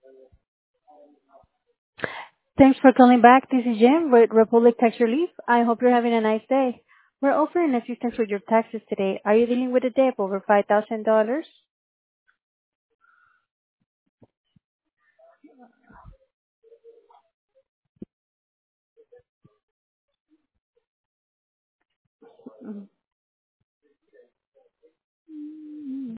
Thanks for calling back. This is Jim with Republic Tax Relief. I hope you're having a nice day. We're offering assistance with your taxes today. Are you dealing with a debt over $5,000?